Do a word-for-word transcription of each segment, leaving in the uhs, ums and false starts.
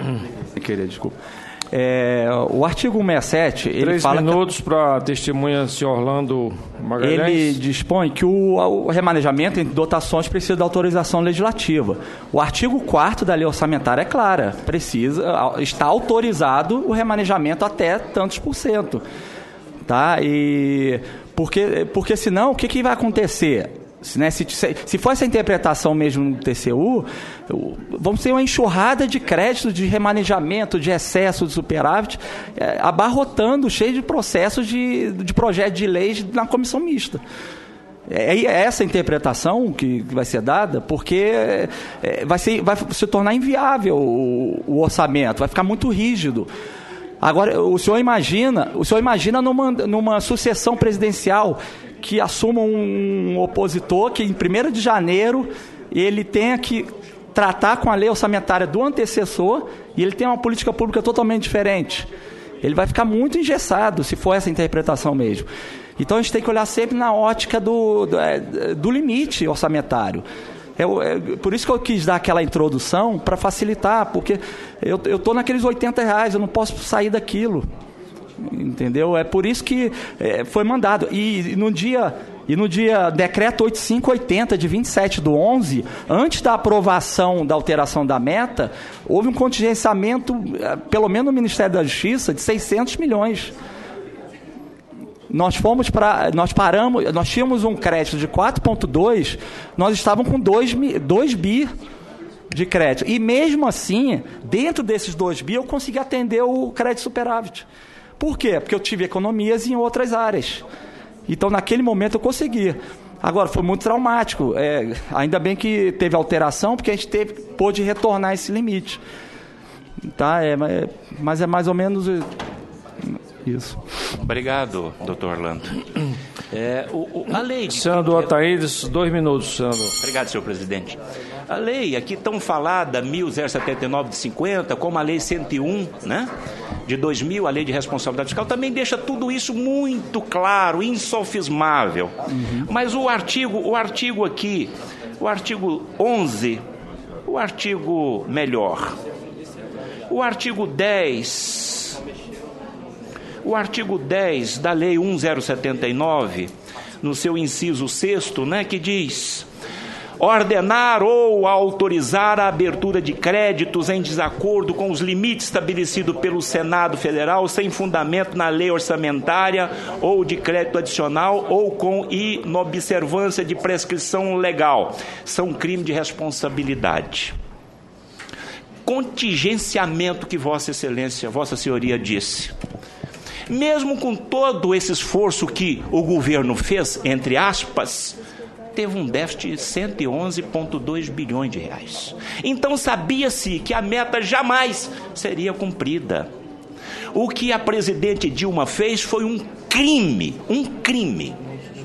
Queria, desculpa. É, o artigo cento e sessenta e sete... Ele Três fala minutos que... para a testemunha, senhor Orlando Magalhães. Ele dispõe que o, o remanejamento em dotações precisa de autorização legislativa. O artigo quarto da lei orçamentária é clara. Precisa, está autorizado o remanejamento até tantos por cento. Tá? E porque, porque senão, o que, que vai acontecer? Se, né, se, se for essa interpretação mesmo no T C U, vamos ter uma enxurrada de créditos, de remanejamento, de excesso, de superávit, é, abarrotando, cheio de processos de, de projeto de leis na comissão mista. É, é essa interpretação que vai ser dada, porque é, vai, ser, vai se tornar inviável o, o orçamento, vai ficar muito rígido. Agora, o senhor imagina, o senhor imagina numa, numa sucessão presidencial que assuma um opositor que em primeiro de janeiro ele tenha que tratar com a lei orçamentária do antecessor e ele tem uma política pública totalmente diferente. Ele vai ficar muito engessado se for essa interpretação mesmo. Então a gente tem que olhar sempre na ótica do, do, do limite orçamentário. É, é, por isso que eu quis dar aquela introdução para facilitar, porque eu estou naqueles oitenta reais, eu não posso sair daquilo. Entendeu? É por isso que é, foi mandado. E, e no dia, e no dia decreto oitenta e cinco oitenta de vinte e sete do onze, antes da aprovação da alteração da meta, houve um contingenciamento, pelo menos no Ministério da Justiça, de seiscentos milhões. Nós fomos para, nós paramos, nós tínhamos um crédito de quatro vírgula dois, nós estávamos com dois bi de crédito. E mesmo assim, dentro desses dois bi, eu consegui atender o crédito superávit. Por quê? Porque eu tive economias em outras áreas. Então, naquele momento, eu consegui. Agora, foi muito traumático. É, ainda bem que teve alteração, porque a gente teve, pôde retornar esse limite. Tá? É, mas é mais ou menos isso. Obrigado, doutor Orlando. É, o, o, a lei... De... Senador Ataídes, dois minutos, senador. Obrigado, senhor presidente. A lei aqui tão falada, mil setenta e nove de cinquenta, como a lei cento e um, né, de dois mil, a lei de responsabilidade fiscal, também deixa tudo isso muito claro, insofismável. Uhum. Mas o artigo, o artigo aqui, o artigo onze, o artigo melhor, o artigo dez, o artigo dez da lei mil setenta e nove, no seu inciso sexto, né, que diz... ordenar ou autorizar a abertura de créditos em desacordo com os limites estabelecidos pelo Senado Federal sem fundamento na lei orçamentária ou de crédito adicional ou com inobservância de prescrição legal. São crime de responsabilidade. Contingenciamento que Vossa Excelência, Vossa Senhoria disse. Mesmo com todo esse esforço que o governo fez, entre aspas, teve um déficit de cento e onze vírgula dois bilhões de reais. Então sabia-se que a meta jamais seria cumprida. O que a presidente Dilma fez foi um crime, um crime.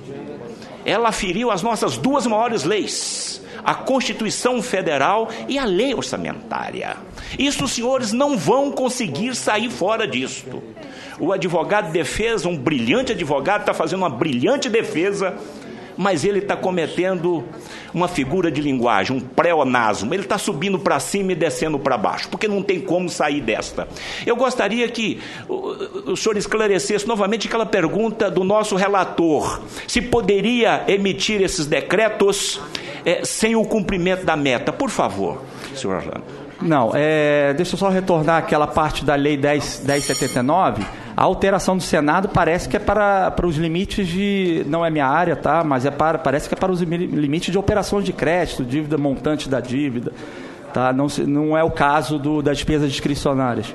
Ela feriu as nossas duas maiores leis, a Constituição Federal e a lei orçamentária. Isso os senhores não vão conseguir sair fora disto. O advogado de defesa, um brilhante advogado, está fazendo uma brilhante defesa, mas ele está cometendo uma figura de linguagem, um pleonasmo. Ele está subindo para cima e descendo para baixo, porque não tem como sair desta. Eu gostaria que o, o senhor esclarecesse novamente aquela pergunta do nosso relator, se poderia emitir esses decretos é, sem o cumprimento da meta. Por favor, senhor Orlando. Não, é, deixa eu só retornar aquela parte da lei dez mil cento e setenta e nove. A alteração do Senado parece que é para, para os limites de... Não é minha área, tá? Mas é para, parece que é para os limites de operações de crédito, dívida, montante da dívida. Tá? Não, não é o caso do, das despesas discricionárias.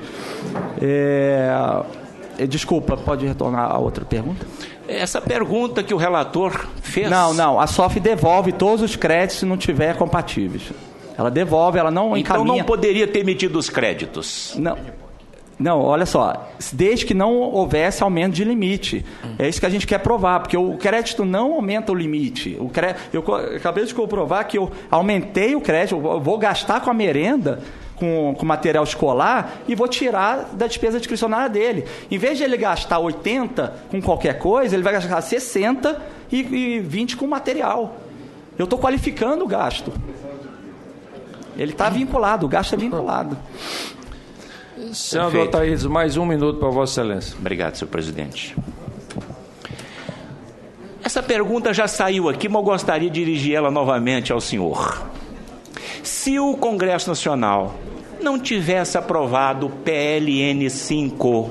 É, desculpa, pode retornar a outra pergunta? Essa pergunta que o relator fez... Não, não. A S O F devolve todos os créditos se não tiver compatíveis. Ela devolve, ela não encaminha... Então não poderia ter emitido os créditos? Não. Não, olha só, desde que não houvesse aumento de limite. É isso que a gente quer provar, porque o crédito não aumenta o limite. O crédito, eu acabei de comprovar que eu aumentei o crédito, eu vou gastar com a merenda, com, com material escolar, e vou tirar da despesa discricionária dele. Em vez de ele gastar oitenta com qualquer coisa, ele vai gastar sessenta e, e vinte com material. Eu estou qualificando o gasto. Ele está vinculado, o gasto é vinculado. Senador Thaís, mais um minuto para Vossa Excelência. Obrigado, senhor presidente. Essa pergunta já saiu aqui, mas eu gostaria de dirigir ela novamente ao senhor. Se o Congresso Nacional não tivesse aprovado o P L N cinco,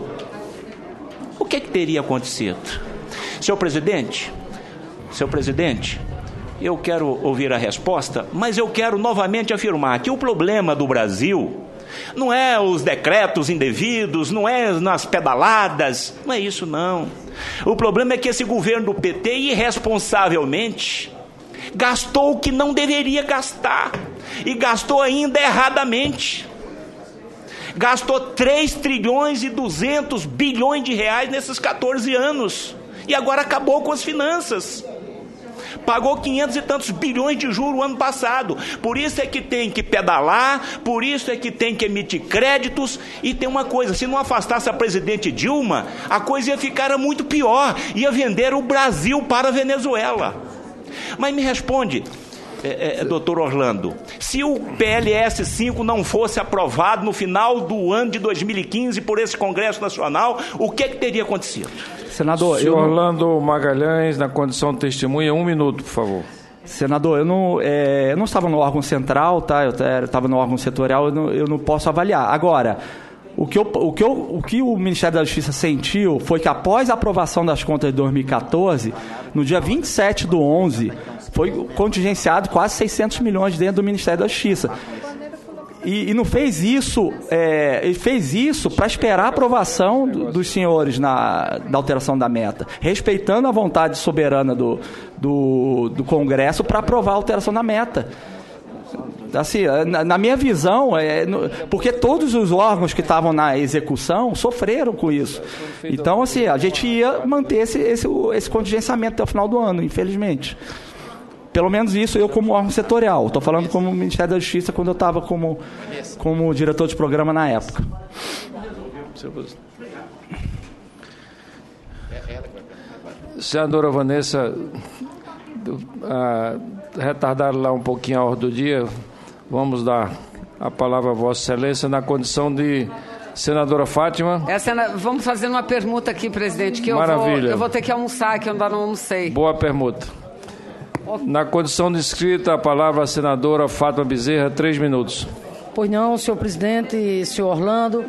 o que, que teria acontecido? Senhor presidente, senhor presidente, eu quero ouvir a resposta, mas eu quero novamente afirmar que o problema do Brasil não é os decretos indevidos, não é nas pedaladas, não é isso não. O problema é que esse governo do P T, irresponsavelmente, gastou o que não deveria gastar, e gastou ainda erradamente. Gastou três trilhões e duzentos bilhões de reais nesses quatorze anos, e agora acabou com as finanças. Pagou quinhentos e tantos bilhões de juros o ano passado. Por isso é que tem que pedalar, por isso é que tem que emitir créditos. E tem uma coisa, se não afastasse a presidente Dilma, a coisa ia ficar muito pior, ia vender o Brasil para a Venezuela. Mas me responde, é, é, doutor Orlando, se o P L S cinco não fosse aprovado no final do ano de dois mil e quinze por esse Congresso Nacional, o que, é que teria acontecido? Senador, senhor eu... Orlando Magalhães, na condição de testemunha, um minuto, por favor. Senador, eu não, é, eu não estava no órgão central, tá? Eu estava no órgão setorial, eu não, eu não posso avaliar. Agora, o que, eu, o, que eu, o que o Ministério da Justiça sentiu foi que após a aprovação das contas de dois mil e quatorze, no dia vinte e sete do onze, foi contingenciado quase seiscentos milhões dentro do Ministério da Justiça. E, e não fez isso, é, ele fez isso para esperar a aprovação do, dos senhores na, da alteração da meta, respeitando a vontade soberana do, do, do Congresso para aprovar a alteração da meta. Assim, na, na minha visão, é, no, porque todos os órgãos que estavam na execução sofreram com isso. Então, assim, a gente ia manter esse, esse, esse contingenciamento até o final do ano, infelizmente. Pelo menos isso eu como órgão setorial. Estou falando como Ministério da Justiça quando eu estava como, como diretor de programa na época. Senadora Vanessa, ah, retardaram lá um pouquinho a ordem do dia. Vamos dar a palavra a Vossa Excelência na condição de senadora Fátima. É, sena... Vamos fazer uma permuta aqui, presidente, que eu vou, eu vou ter que almoçar, que eu ainda não almocei. Boa permuta. Na condição de inscrita, a palavra à senadora Fátima Bezerra, três minutos. Pois não, senhor presidente, senhor Orlando.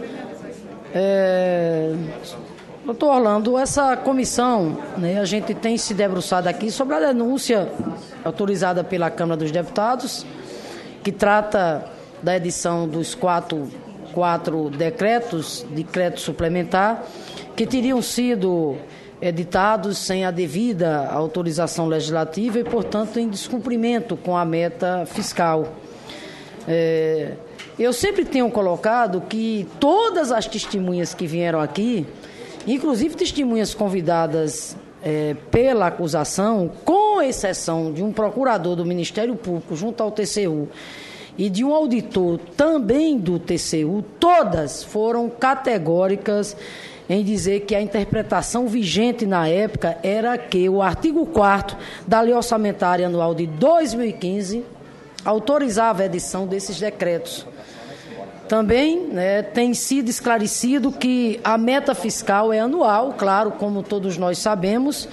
É... Doutor Orlando, essa comissão, né, a gente tem se debruçado aqui sobre a denúncia autorizada pela Câmara dos Deputados, que trata da edição dos quatro, quatro decretos, decreto suplementar, que teriam sido editados sem a devida autorização legislativa e, portanto, em descumprimento com a meta fiscal. É, eu sempre tenho colocado que todas as testemunhas que vieram aqui, inclusive testemunhas convidadas é, pela acusação, com exceção de um procurador do Ministério Público junto ao T C U e de um auditor também do T C U, todas foram categóricas em dizer que a interpretação vigente na época era que o artigo quarto da Lei Orçamentária Anual de dois mil e quinze autorizava a edição desses decretos. Também, né, tem sido esclarecido que a meta fiscal é anual, claro, como todos nós sabemos,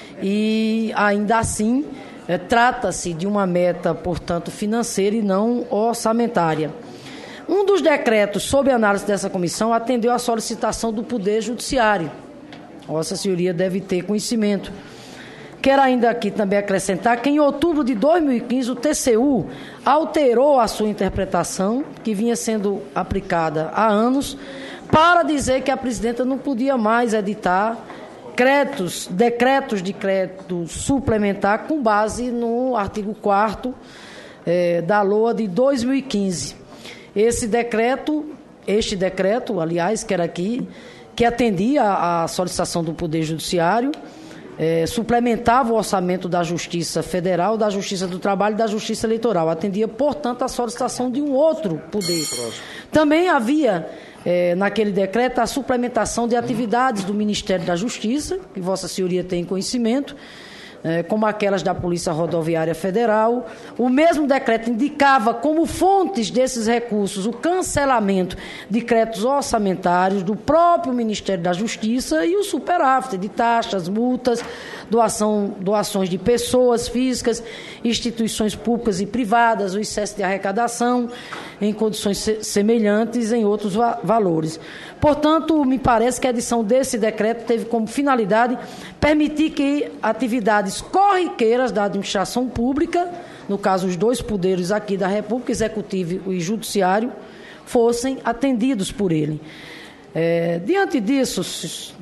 e ainda assim é, trata-se de uma meta, portanto, financeira e não orçamentária. Um dos decretos sob análise dessa comissão atendeu à solicitação do Poder Judiciário. Vossa Senhoria deve ter conhecimento. Quero ainda aqui também acrescentar que em outubro de dois mil e quinze o T C U alterou a sua interpretação, que vinha sendo aplicada há anos, para dizer que a presidenta não podia mais editar créditos, decretos de crédito suplementar com base no artigo quarto eh, da L O A de dois mil e quinze. Esse decreto, este decreto, aliás, que era aqui, que atendia à solicitação do Poder Judiciário, é, suplementava o orçamento da Justiça Federal, da Justiça do Trabalho e da Justiça Eleitoral. Atendia, portanto, à solicitação de um outro poder. Também havia, é, naquele decreto, a suplementação de atividades do Ministério da Justiça, que Vossa Senhoria tem conhecimento, é, como aquelas da Polícia Rodoviária Federal. O mesmo decreto indicava como fontes desses recursos o cancelamento de créditos orçamentários do próprio Ministério da Justiça e o superávit de taxas, multas, doação, doações de pessoas físicas, instituições públicas e privadas, o excesso de arrecadação em condições semelhantes em outros va- valores. Portanto, me parece que a edição desse decreto teve como finalidade permitir que atividades corriqueiras da administração pública, no caso os dois poderes aqui da República, Executivo e Judiciário, fossem atendidos por ele. É, diante disso,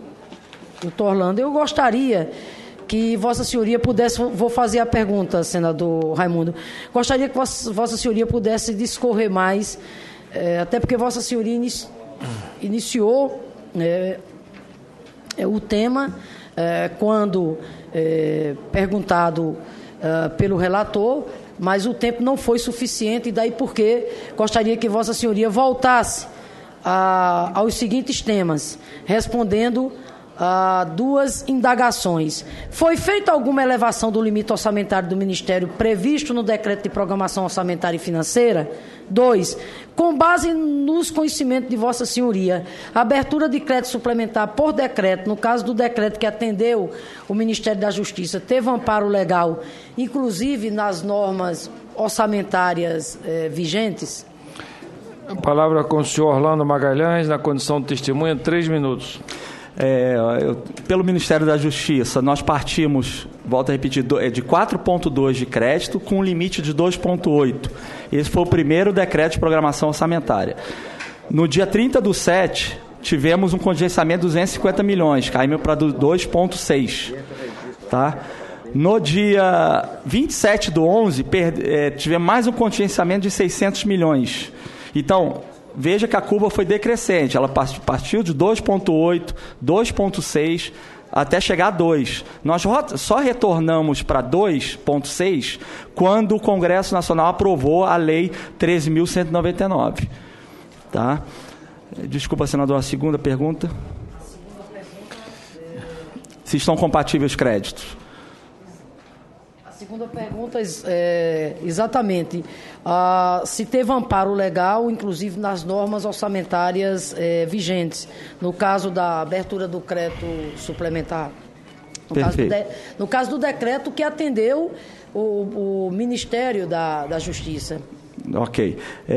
doutor Orlando, eu gostaria que Vossa Senhoria pudesse, vou fazer a pergunta, senador Raimundo, gostaria que Vossa, Vossa Senhoria pudesse discorrer mais, é, até porque Vossa Senhoria inici, iniciou é, é, o tema é, quando é, perguntado é, pelo relator, mas o tempo não foi suficiente, e daí porque gostaria que Vossa Senhoria voltasse a, aos seguintes temas, respondendo a duas indagações. Foi feita alguma elevação do limite orçamentário do Ministério previsto no Decreto de Programação Orçamentária e Financeira? Dois, com base nos conhecimentos de Vossa Senhoria, a abertura de crédito suplementar por decreto, no caso do decreto que atendeu o Ministério da Justiça, teve um amparo legal, inclusive nas normas orçamentárias eh, vigentes? A palavra com o senhor Orlando Magalhães, na condição de testemunha, três minutos. É, eu, pelo Ministério da Justiça, nós partimos, volto a repetir, do, é de quatro ponto dois de crédito com um limite de dois ponto oito. Esse foi o primeiro decreto de programação orçamentária. No dia trinta do sete, tivemos um contingenciamento de duzentos e cinquenta milhões, caímos para dois ponto seis. Tá? No dia vinte e sete do onze, per, é, tivemos mais um contingenciamento de seiscentos milhões. Então, veja que a curva foi decrescente, ela partiu de dois ponto oito, dois ponto seis, até chegar a dois. Nós só retornamos para dois ponto seis quando o Congresso Nacional aprovou a Lei treze mil cento e noventa e nove. Tá? Desculpa, senador, a segunda pergunta. Se estão compatíveis os créditos. A segunda pergunta é exatamente uh, se teve amparo legal, inclusive nas normas orçamentárias eh, vigentes, no caso da abertura do crédito suplementar. No caso do, de, no caso do decreto que atendeu o, o Ministério da, da Justiça. Ok.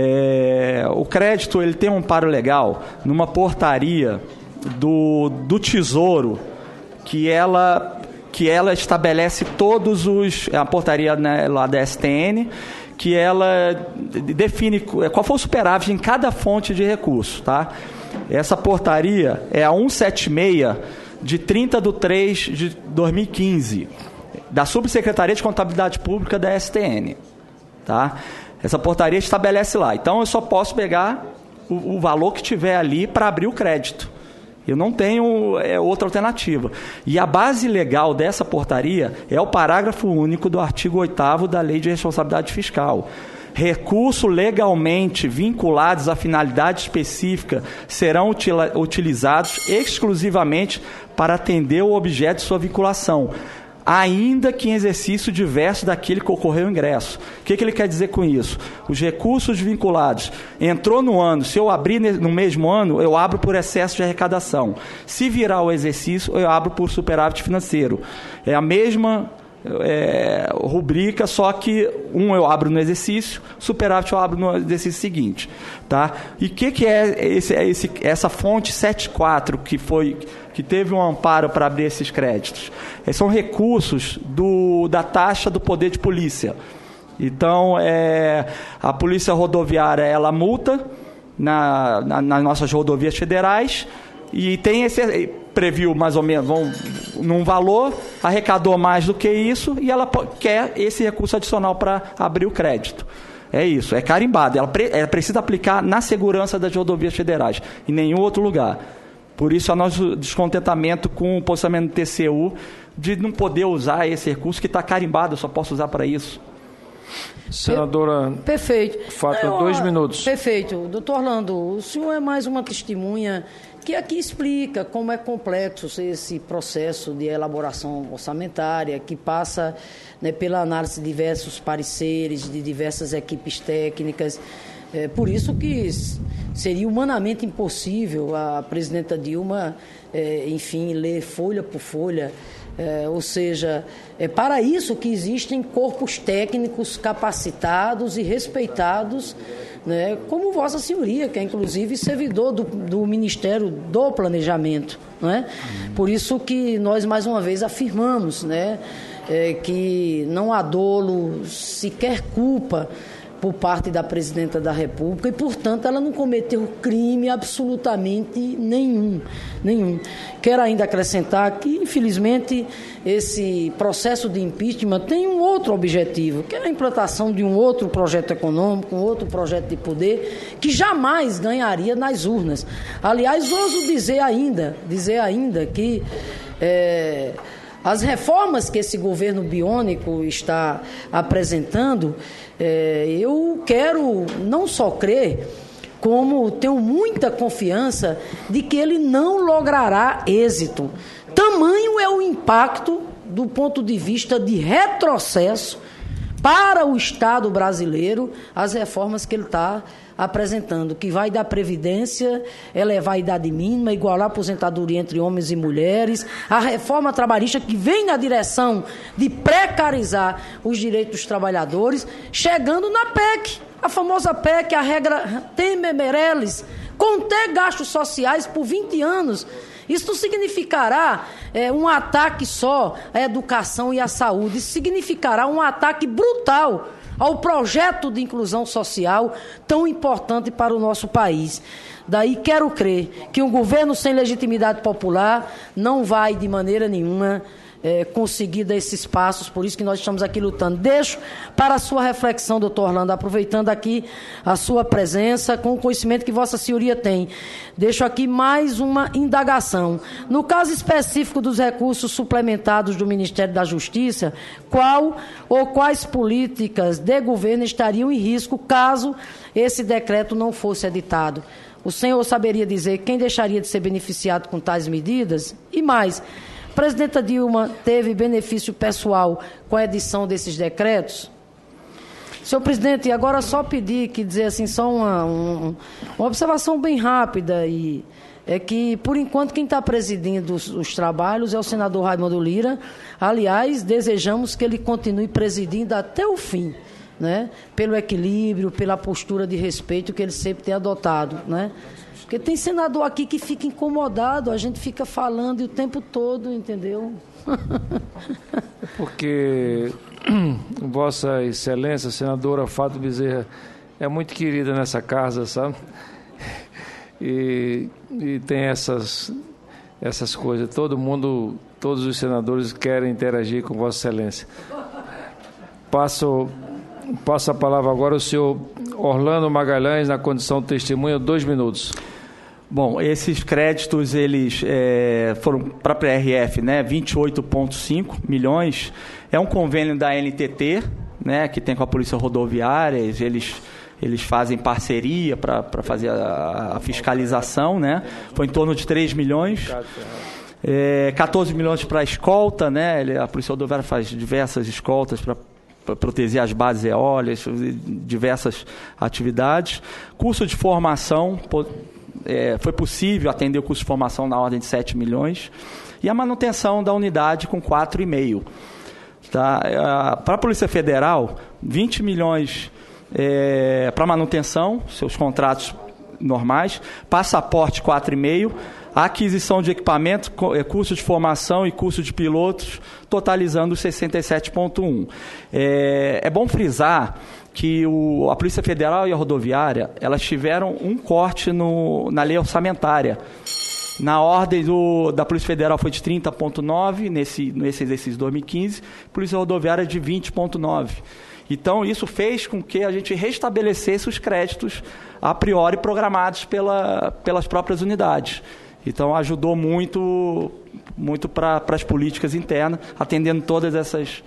É, o crédito ele tem um amparo legal numa portaria do, do Tesouro, que ela... que ela estabelece todos os... a portaria, né, lá da S T N, que ela define qual foi o superávit em cada fonte de recurso. Tá? Essa portaria é a cento e setenta e seis, de trinta de três de dois mil e quinze, da Subsecretaria de Contabilidade Pública da S T N. Tá? Essa portaria estabelece lá. Então, eu só posso pegar o, o valor que tiver ali para abrir o crédito. Eu não tenho é, outra alternativa. E a base legal dessa portaria é o parágrafo único do artigo oitavo da Lei de Responsabilidade Fiscal. Recursos legalmente vinculados à finalidade específica serão utila- utilizados exclusivamente para atender o objeto de sua vinculação, ainda que em exercício diverso daquele que ocorreu o ingresso. O que, que ele quer dizer com isso? Os recursos vinculados, entrou no ano, se eu abrir no mesmo ano, eu abro por excesso de arrecadação. Se virar o exercício, eu abro por superávit financeiro. É a mesma é, rubrica, só que um eu abro no exercício, superávit eu abro no exercício seguinte. Tá? E o que, que é esse, esse, essa fonte setenta e quatro que foi... que teve um amparo para abrir esses créditos? Esses são recursos do, da taxa do poder de polícia. Então, é, a Polícia Rodoviária, ela multa na, na, nas nossas rodovias federais e tem esse, previu mais ou menos vão, num valor, arrecadou mais do que isso e ela quer esse recurso adicional para abrir o crédito. É isso, é carimbado. Ela, pre, ela precisa aplicar na segurança das rodovias federais, em nenhum outro lugar. Por isso, o nosso descontentamento com o posicionamento do T C U de não poder usar esse recurso que está carimbado, eu só posso usar para isso. Senadora Perfeito. Fátima, dois minutos. Perfeito. Doutor Orlando, o senhor é mais uma testemunha que aqui explica como é complexo esse processo de elaboração orçamentária, que passa, né, pela análise de diversos pareceres, de diversas equipes técnicas. É por isso que seria humanamente impossível a presidenta Dilma, é, enfim, ler folha por folha. É, ou seja, é para isso que existem corpos técnicos capacitados e respeitados, né, como Vossa Senhoria, que é inclusive servidor do, do Ministério do Planejamento. Né? Por isso que nós, mais uma vez, afirmamos, né, é, que não há dolo, sequer culpa por parte da Presidenta da República e, portanto, ela não cometeu crime absolutamente nenhum. nenhum. Quero ainda acrescentar que, infelizmente, esse processo de impeachment tem um outro objetivo, que é a implantação de um outro projeto econômico, um outro projeto de poder, que jamais ganharia nas urnas. Aliás, ouso dizer ainda, dizer ainda que... É, as reformas que esse governo biônico está apresentando, é, eu quero não só crer, como tenho muita confiança de que ele não logrará êxito. Tamanho é o impacto do ponto de vista de retrocesso para o Estado brasileiro, as reformas que ele está apresentando, que vai dar previdência, elevar a idade mínima, igualar a aposentadoria entre homens e mulheres, a reforma trabalhista que vem na direção de precarizar os direitos dos trabalhadores, chegando na P E C, a famosa P E C, a regra Temer-Meirelles, conter gastos sociais por vinte anos. Isso não significará é, um ataque só à educação e à saúde, isso significará um ataque brutal ao projeto de inclusão social tão importante para o nosso país. Daí quero crer que um governo sem legitimidade popular não vai de maneira nenhuma é, conseguir dar esses passos, por isso que nós estamos aqui lutando. Deixo para a sua reflexão, doutor Orlando, aproveitando aqui a sua presença, com o conhecimento que Vossa Senhoria tem. Deixo aqui mais uma indagação. No caso específico dos recursos suplementados do Ministério da Justiça, qual ou quais políticas de governo estariam em risco caso esse decreto não fosse editado? O senhor saberia dizer quem deixaria de ser beneficiado com tais medidas? E mais, a presidenta Dilma teve benefício pessoal com a edição desses decretos? Senhor presidente, agora só pedir que dizer assim, só uma, um, uma observação bem rápida, e é que, por enquanto, quem está presidindo os, os trabalhos é o senador Raimundo Lira. Aliás, desejamos que ele continue presidindo até o fim, né? Pelo equilíbrio, pela postura de respeito que ele sempre tem adotado, né? Porque tem senador aqui que fica incomodado, a gente fica falando o tempo todo, entendeu? Porque Vossa Excelência, senadora Fátima Bezerra, é muito querida nessa casa, sabe? E, e tem essas, essas coisas. Todo mundo, todos os senadores querem interagir com Vossa Excelência. Passo, passo a palavra agora ao senhor Orlando Magalhães, na condição de testemunha, dois minutos. Bom, esses créditos, eles é, foram para a P R F, né, vinte e oito vírgula cinco milhões. É um convênio da N T T, né, que tem com a Polícia Rodoviária. Eles, eles fazem parceria para fazer a, a fiscalização, né? Foi em torno de três milhões. É, quatorze milhões para a escolta, né? A Polícia Rodoviária faz diversas escoltas para para proteger as bases eólicas, diversas atividades. Curso de formação, é, foi possível atender o curso de formação na ordem de sete milhões. E a manutenção da unidade com quatro vírgula cinco. Tá? Para a Polícia Federal, vinte milhões é, para manutenção, seus contratos normais, passaporte quatro vírgula cinco, a aquisição de equipamento, curso de formação e curso de pilotos, totalizando sessenta e sete vírgula um. É, é bom frisar que o, a Polícia Federal e a Rodoviária, elas tiveram um corte no, na lei orçamentária. Na ordem do, da Polícia Federal foi de trinta vírgula nove nesse, nesse exercício de dois mil e quinze, Polícia Rodoviária de vinte vírgula nove. Então, isso fez com que a gente restabelecesse os créditos a priori programados pela, pelas próprias unidades. Então, ajudou muito, muito para as políticas internas, atendendo todas essas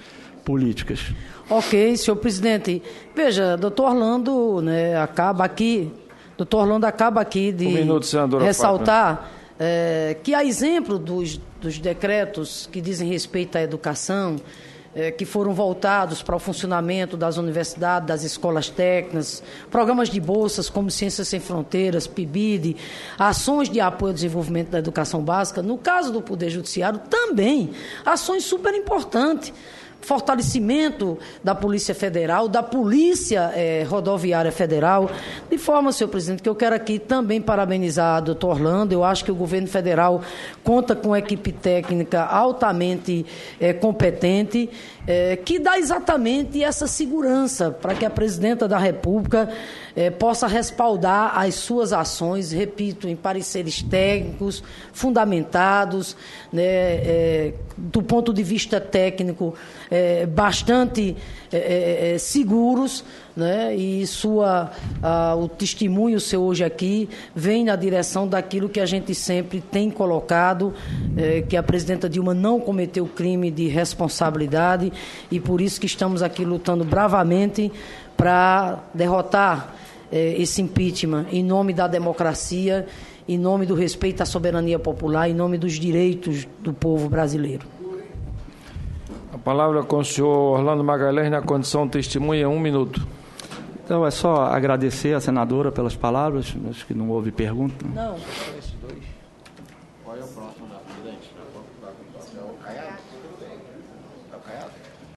políticas. Ok, senhor presidente. Veja, doutor Orlando, né, acaba aqui, doutor Orlando acaba aqui de um minuto, senadora ressaltar é, que, a exemplo dos, dos decretos que dizem respeito à educação, é, que foram voltados para o funcionamento das universidades, das escolas técnicas, programas de bolsas como Ciências Sem Fronteiras, P I B I D, ações de apoio ao desenvolvimento da educação básica, no caso do Poder Judiciário, também ações super importantes. Fortalecimento da Polícia Federal, da Polícia eh, Rodoviária Federal, de forma, senhor presidente, que eu quero aqui também parabenizar o doutor Orlando. Eu acho que o governo federal conta com uma equipe técnica altamente eh, competente, eh, que dá exatamente essa segurança para que a presidenta da República eh, possa respaldar as suas ações, repito, em pareceres técnicos, fundamentados, né, eh, do ponto de vista técnico, É, bastante é, é, seguros, né? E sua, a, o testemunho seu hoje aqui vem na direção daquilo que a gente sempre tem colocado, é, que a presidenta Dilma não cometeu crime de responsabilidade e por isso que estamos aqui lutando bravamente para derrotar é, esse impeachment em nome da democracia, em nome do respeito à soberania popular, em nome dos direitos do povo brasileiro. A palavra com o senhor Orlando Magalhães, na condição de testemunha, um minuto. Então, é só agradecer a senadora pelas palavras, acho que não houve pergunta. Não. Qual é o próximo da presidente?